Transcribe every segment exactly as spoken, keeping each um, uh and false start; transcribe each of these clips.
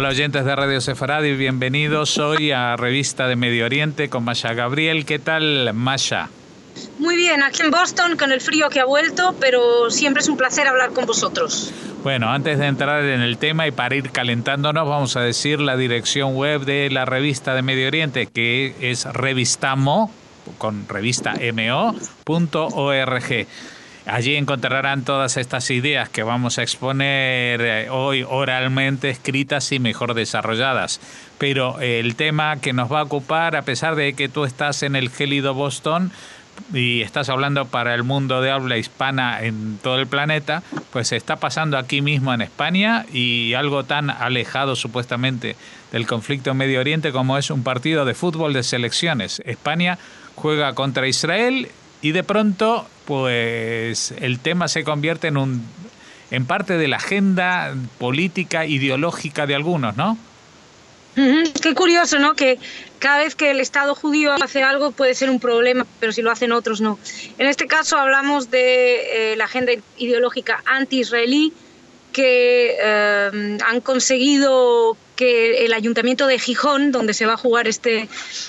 Hola oyentes de Radio Sefaradi, bienvenidos hoy a Revista de Medio Oriente con Masha Gabriel. ¿Qué tal, Masha? Muy bien, aquí en Boston con el frío que ha vuelto, pero siempre es un placer hablar con vosotros. Bueno, antes de entrar en el tema y para ir calentándonos, vamos a decir la dirección web de la Revista de Medio Oriente, que es revistamo, con revista mo punto org. Allí encontrarán todas estas ideas que vamos a exponer hoy oralmente, escritas y mejor desarrolladas. Pero el tema que nos va a ocupar, a pesar de que tú estás en el gélido Boston y estás hablando para el mundo de habla hispana en todo el planeta, pues está pasando aquí mismo en España, y algo tan alejado supuestamente del conflicto en Medio Oriente como es un partido de fútbol de selecciones. España juega contra Israel y de pronto pues el tema se convierte en un en parte de la agenda política ideológica de algunos, ¿no? Uh-huh. Qué curioso, ¿no? Que cada vez que el Estado judío hace algo puede ser un problema, pero si lo hacen otros no. En este caso hablamos de eh, la agenda ideológica anti-israelí, que eh, han conseguido que el ayuntamiento de Gijón, donde se va a jugar este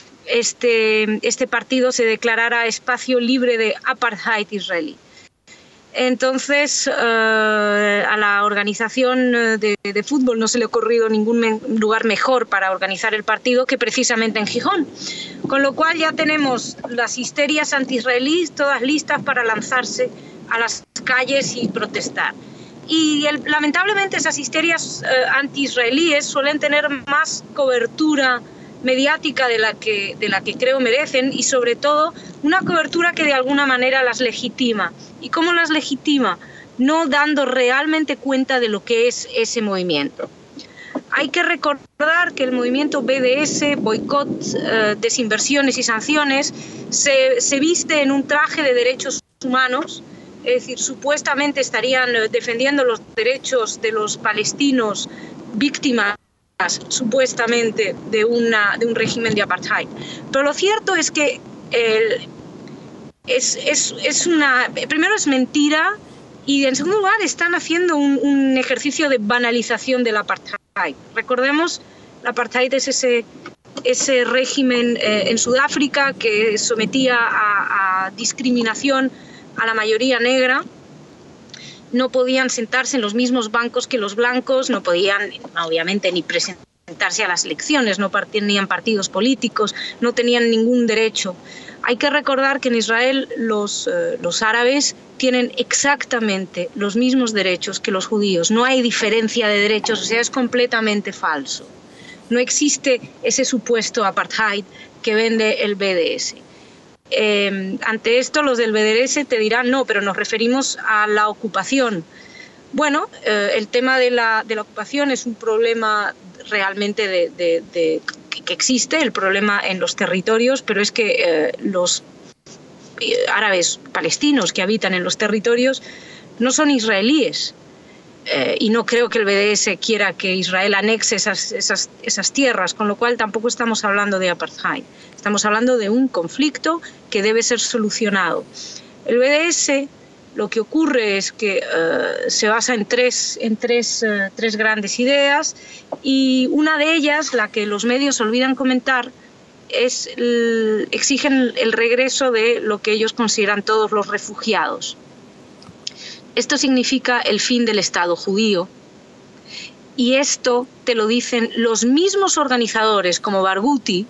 Este, este partido, se declarara espacio libre de apartheid israelí. Entonces, eh, a la organización de, de fútbol no se le ha ocurrido ningún me- lugar mejor para organizar el partido que precisamente en Gijón. Con lo cual ya tenemos las histerias anti-israelíes todas listas para lanzarse a las calles y protestar. Y el, lamentablemente esas histerias eh, anti-israelíes suelen tener más cobertura mediática de la que de la que creo merecen, y sobre todo una cobertura que de alguna manera las legitima. ¿Y cómo las legitima? No dando realmente cuenta de lo que es ese movimiento. Hay que recordar que el movimiento B D S, boicot, eh, desinversiones y sanciones, se, se viste en un traje de derechos humanos, es decir, supuestamente estarían defendiendo los derechos de los palestinos víctimas supuestamente de, una, de un régimen de apartheid. Pero lo cierto es que el, es, es, es una, primero es mentira, y en segundo lugar están haciendo un, un ejercicio de banalización del apartheid. Recordemos, el apartheid es ese, ese régimen eh, en Sudáfrica que sometía a, a discriminación a la mayoría negra. No podían sentarse en los mismos bancos que los blancos, no podían, obviamente, ni presentarse a las elecciones, no tenían partidos políticos, no tenían ningún derecho. Hay que recordar que en Israel los, eh, los árabes tienen exactamente los mismos derechos que los judíos. No hay diferencia de derechos, o sea, es completamente falso. No existe ese supuesto apartheid que vende el B D S. Eh, ante esto los del B D S te dirán no, pero nos referimos a la ocupación. Bueno, eh, el tema de la, de la ocupación es un problema realmente de, de, de, que existe, el problema en los territorios, pero es que eh, los árabes palestinos que habitan en los territorios no son israelíes. Eh, y no creo que el B D S quiera que Israel anexe esas, esas, esas tierras, con lo cual tampoco estamos hablando de apartheid. Estamos hablando de un conflicto que debe ser solucionado. El B D S, lo que ocurre es que uh, se basa en tres, en tres, uh, tres grandes ideas, y una de ellas, la que los medios olvidan comentar, es el, exigen el regreso de lo que ellos consideran todos los refugiados. Esto significa el fin del Estado judío, y esto te lo dicen los mismos organizadores como Barghouti.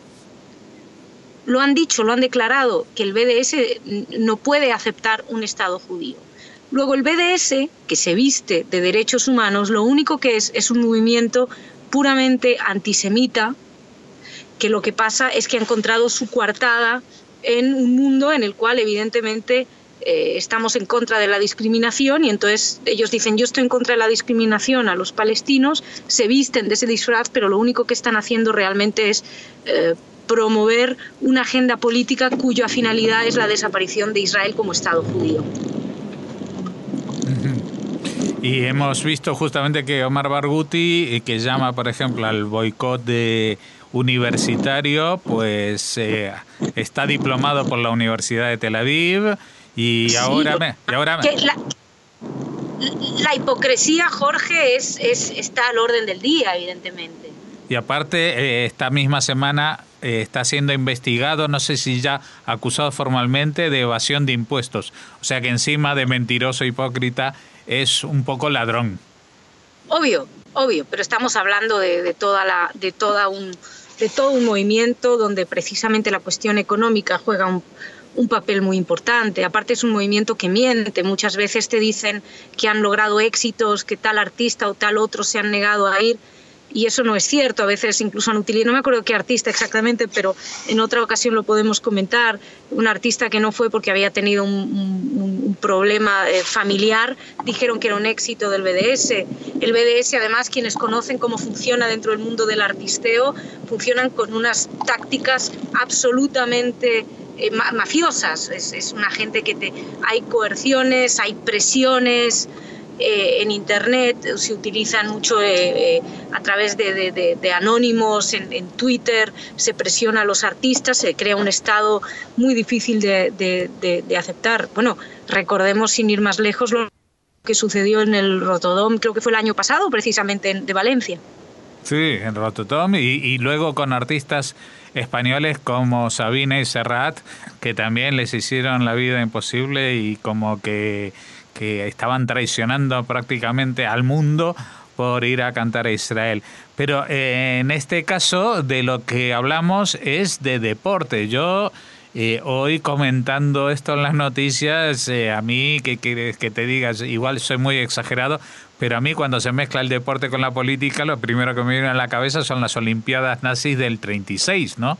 Lo han dicho, lo han declarado, que el B D S no puede aceptar un Estado judío. Luego el B D S, que se viste de derechos humanos, lo único que es es un movimiento puramente antisemita, que lo que pasa es que ha encontrado su coartada en un mundo en el cual evidentemente eh, estamos en contra de la discriminación, y entonces ellos dicen yo estoy en contra de la discriminación a los palestinos, se visten de ese disfraz, pero lo único que están haciendo realmente es eh, promover una agenda política cuya finalidad es la desaparición de Israel como Estado judío. Y hemos visto justamente que Omar Barghouti, que llama, por ejemplo, al boicot de universitario, pues eh, está diplomado por la Universidad de Tel Aviv, y sí, ahora me, y ahora me, la, la hipocresía, Jorge, es, es, está al orden del día, evidentemente. Y aparte, eh, esta misma semana eh, está siendo investigado, no sé si ya acusado formalmente, de evasión de impuestos. O sea que encima de mentiroso hipócrita es un poco ladrón. Obvio, obvio, pero estamos hablando de, de, toda la, de, toda un, de todo un movimiento donde precisamente la cuestión económica juega un, un papel muy importante. Aparte es un movimiento que miente. Muchas veces te dicen que han logrado éxitos, que tal artista o tal otro se han negado a ir. Y eso no es cierto, a veces incluso han utilizado, no me acuerdo qué artista exactamente, pero en otra ocasión lo podemos comentar, un artista que no fue porque había tenido un, un, un problema eh, familiar, dijeron que era un éxito del B D S. El B D S, además, quienes conocen cómo funciona dentro del mundo del artisteo, funcionan con unas tácticas absolutamente eh, ma mafiosas. Es, es una gente que te, hay coerciones, hay presiones. Eh, en Internet se utilizan mucho eh, eh, a través de, de, de, de anónimos, en, en Twitter se presiona a los artistas, se crea un estado muy difícil de, de, de, de aceptar. Bueno, recordemos sin ir más lejos lo que sucedió en el Rotterdam, creo que fue el año pasado, precisamente en, de Valencia. Sí, en Rotterdam, y, y luego con artistas españoles como Sabina y Serrat, que también les hicieron la vida imposible y como que... que estaban traicionando prácticamente al mundo por ir a cantar a Israel. Pero eh, en este caso de lo que hablamos es de deporte. Yo eh, hoy comentando esto en las noticias, eh, a mí, que quieres que te digas, igual soy muy exagerado, pero a mí cuando se mezcla el deporte con la política, lo primero que me viene a la cabeza son las Olimpiadas nazis del treinta y seis, ¿no?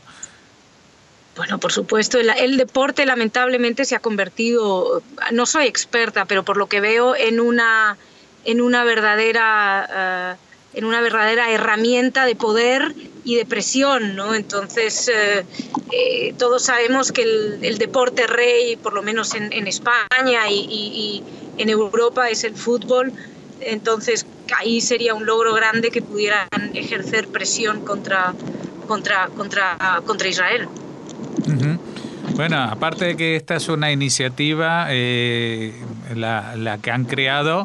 Bueno, por supuesto, el, el deporte lamentablemente se ha convertido, no soy experta, pero por lo que veo, en una, en una verdadera, uh, en una verdadera herramienta de poder y de presión, ¿no? Entonces, eh, eh, todos sabemos que el, el deporte rey, por lo menos en, en España y, y, y en Europa, es el fútbol. Entonces, ahí sería un logro grande que pudieran ejercer presión contra, contra, contra, contra Israel. Uh-huh. Bueno, aparte de que esta es una iniciativa, eh, la, la que han creado,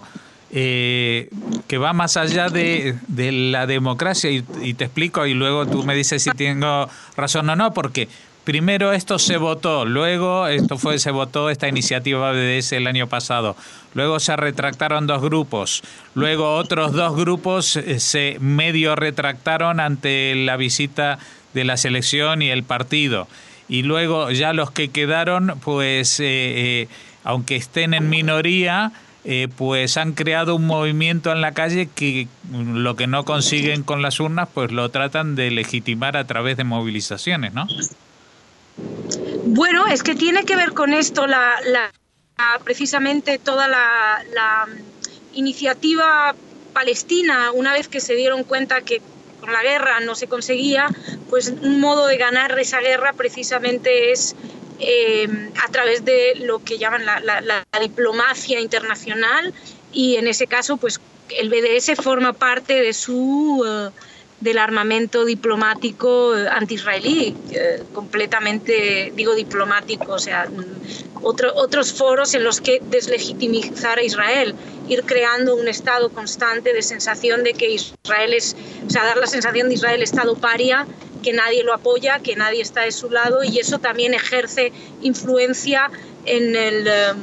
eh, que va más allá de, de la democracia, y, y te explico y luego tú me dices si tengo razón o no, porque primero esto se votó, luego esto fue se votó esta iniciativa B D S el año pasado, luego se retractaron dos grupos, luego otros dos grupos eh, se medio retractaron ante la visita de la selección y el partido. Y luego ya los que quedaron, pues, eh, eh, aunque estén en minoría, eh, pues han creado un movimiento en la calle que lo que no consiguen con las urnas, pues lo tratan de legitimar a través de movilizaciones, ¿no? Bueno, es que tiene que ver con esto la, la, la, precisamente toda la, la iniciativa palestina, una vez que se dieron cuenta que con la guerra no se conseguía, pues un modo de ganar esa guerra precisamente es eh, a través de lo que llaman la, la, la diplomacia internacional, y en ese caso pues el B D S forma parte de su uh, del armamento diplomático anti-israelí, eh, completamente, digo diplomático, o sea, otro, otros foros en los que deslegitimizar a Israel, ir creando un estado constante de sensación de que Israel es, o sea, dar la sensación de Israel estado paria, que nadie lo apoya, que nadie está de su lado, y eso también ejerce influencia en el... Um,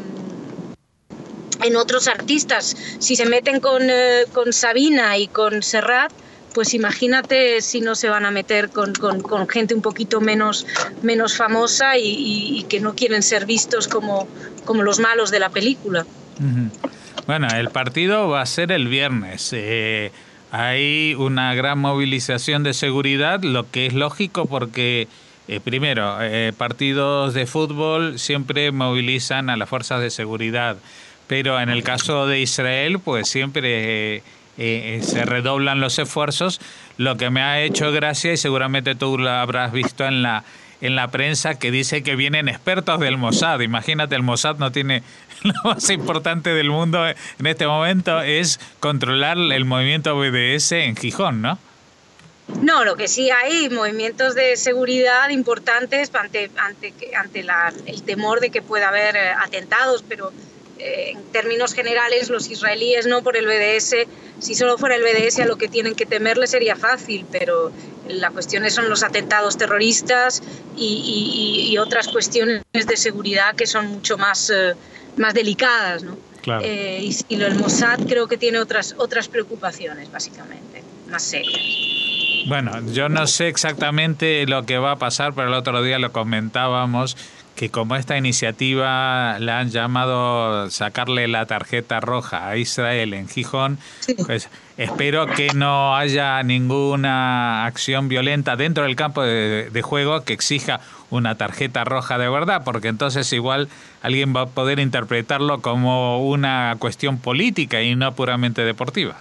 en otros artistas. Si se meten con, eh, con Sabina y con Serrat, pues imagínate si no se van a meter con, con, con gente un poquito menos, menos famosa y, y, y que no quieren ser vistos como, como los malos de la película. Uh-huh. Bueno, el partido va a ser el viernes. Eh, hay una gran movilización de seguridad, lo que es lógico porque, eh, primero, eh, partidos de fútbol siempre movilizan a las fuerzas de seguridad. Pero en el caso de Israel, pues siempre eh, eh, se redoblan los esfuerzos. Lo que me ha hecho gracia, y seguramente tú lo habrás visto en la en la prensa, que dice que vienen expertos del Mossad. Imagínate, el Mossad no tiene... Lo más importante del mundo en este momento es controlar el movimiento B D S en Gijón, ¿no? No, lo que sí hay movimientos de seguridad importantes ante, ante, ante la, el temor de que pueda haber atentados, pero... eh, en términos generales, los israelíes no por el B D S. Si solo fuera el B D S a lo que tienen que temerle sería fácil, pero la cuestión son los atentados terroristas y, y, y otras cuestiones de seguridad que son mucho más, eh, más delicadas, ¿no? Claro. Eh, y, y el Mossad creo que tiene otras, otras preocupaciones, básicamente, más serias. Bueno, yo no sé exactamente lo que va a pasar, pero el otro día lo comentábamos, que como esta iniciativa la han llamado sacarle la tarjeta roja a Israel en Gijón, sí. Pues espero que no haya ninguna acción violenta dentro del campo de, de juego que exija una tarjeta roja de verdad, porque entonces igual alguien va a poder interpretarlo como una cuestión política y no puramente deportiva.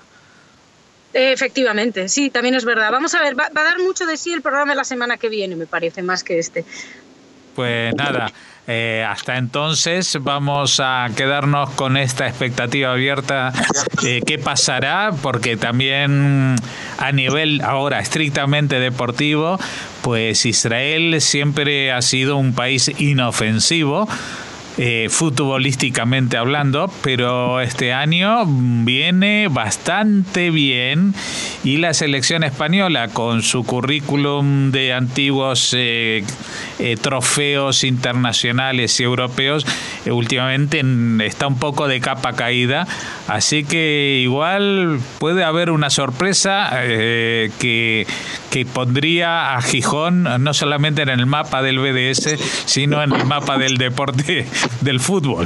Efectivamente, sí, también es verdad. Vamos a ver, va, va a dar mucho de sí el programa de la semana que viene, me parece, más que este. Pues nada, eh, hasta entonces vamos a quedarnos con esta expectativa abierta. Eh, ¿Qué pasará? Porque también a nivel ahora estrictamente deportivo, pues Israel siempre ha sido un país inofensivo, Eh, futbolísticamente hablando, pero este año viene bastante bien y la selección española, con su currículum de antiguos eh, eh, trofeos internacionales y europeos, eh, últimamente está un poco de capa caída, así que igual puede haber una sorpresa eh, que, que pondría a Gijón no solamente en el mapa del B D S, sino en el mapa del deporte del fútbol.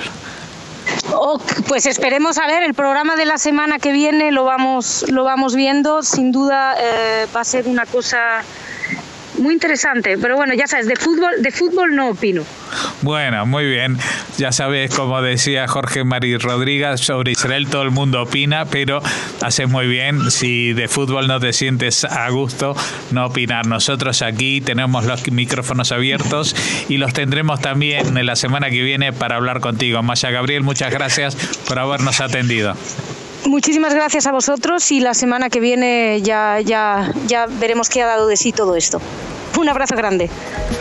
Oh, pues esperemos a ver, el programa de la semana que viene lo vamos, lo vamos viendo, sin duda eh, va a ser una cosa muy interesante, pero bueno, ya sabes, de fútbol, de fútbol no opino. Bueno, muy bien, ya sabes, como decía Jorge Mari Rodríguez, sobre Israel todo el mundo opina, pero hace muy bien, si de fútbol no te sientes a gusto, no opinar. Nosotros aquí tenemos los micrófonos abiertos y los tendremos también en la semana que viene para hablar contigo. Maya Gabriel, muchas gracias por habernos atendido. Muchísimas gracias a vosotros y la semana que viene ya, ya, ya veremos qué ha dado de sí todo esto. Un abrazo grande.